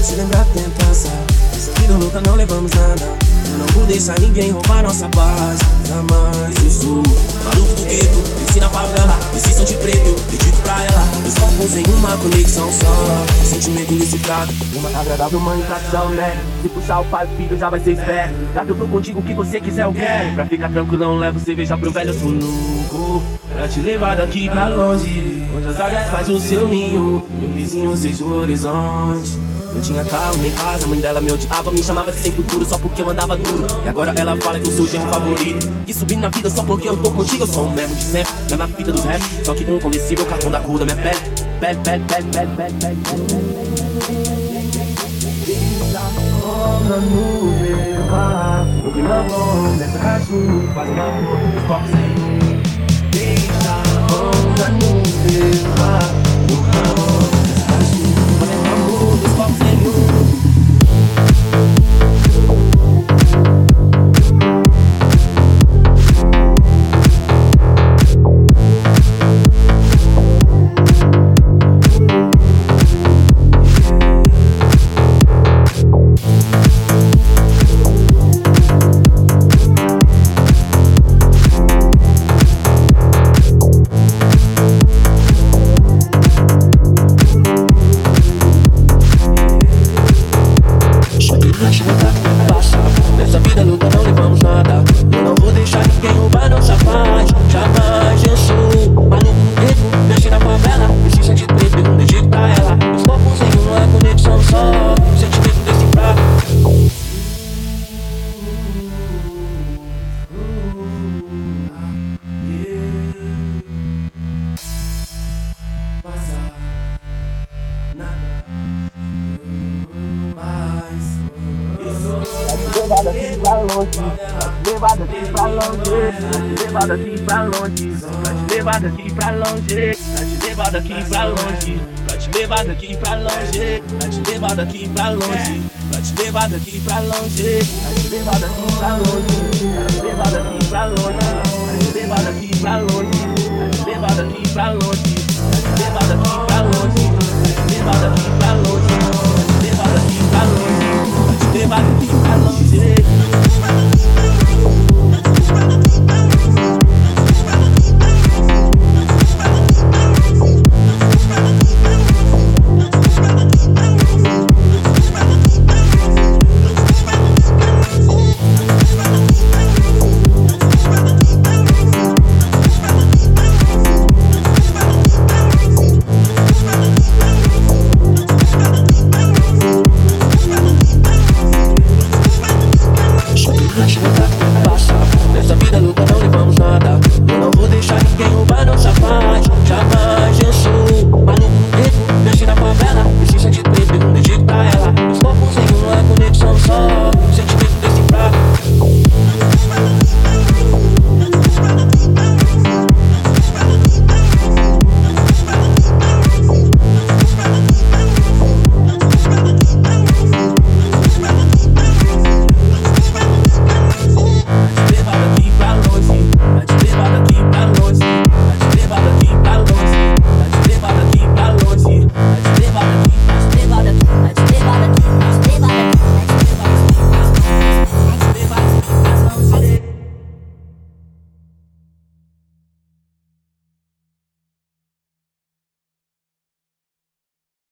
se lembrar do tempo passar. Essa vida louca não levamos nada. Eu não vou deixar ninguém roubar nossa paz. Jamais. Eu sou maluco do gueto, cresci na favela, esse som de preto, eu acredito pra ela. Os corpos em uma conexão só, sentimento indecifrado. Uma agradável mãe pra te dar um leve. Se puxar o pai e o filho já vai ser esperto. Já que eu tô contigo, o que você quiser eu quero. Pra ficar tranquilo não levo cerveja pro velho, eu sou louco pra te levar daqui pra longe, onde as águias fazem o seu ninho, meu vizinho seja o horizonte. Não tinha carro nem casa, a mãe dela me odiava, me chamava de sem futuro só porque eu andava duro. E agora ela fala que eu sou o genro favorito, e subi na vida só porque eu tô contigo. Eu sou o mesmo de sempre, mesma fita dos rap, só que inconversível, cartão da cor da minha pele. Pele. Onda no meu mar, o que não bom nessa cachorro, faz uma porra dos corpos sem um. Deixa a onda no meu mar, o calor nessa cachorro, faz uma porra dos corpos sem um. Nessa vida louca não levamos nada. Eu não vou deixar ninguém roubar nossa paz. Jamais. Eu sou maluco no gueto, nasci na favela, esse som de preto, eu acredito pra ela. Os corpos em uma conexão só, sentimento decifrado. Levar daqui pra longe, levar daqui pra longe, levar daqui pra longe, levar daqui pra longe, levar daqui pra longe, levar daqui pra longe, levar daqui pra longe, levar daqui pra longe, levar daqui pra longe, levar daqui pra longe, levar daqui pra longe, levar daqui pra longe, levar daqui pra longe, levar daqui pra longe.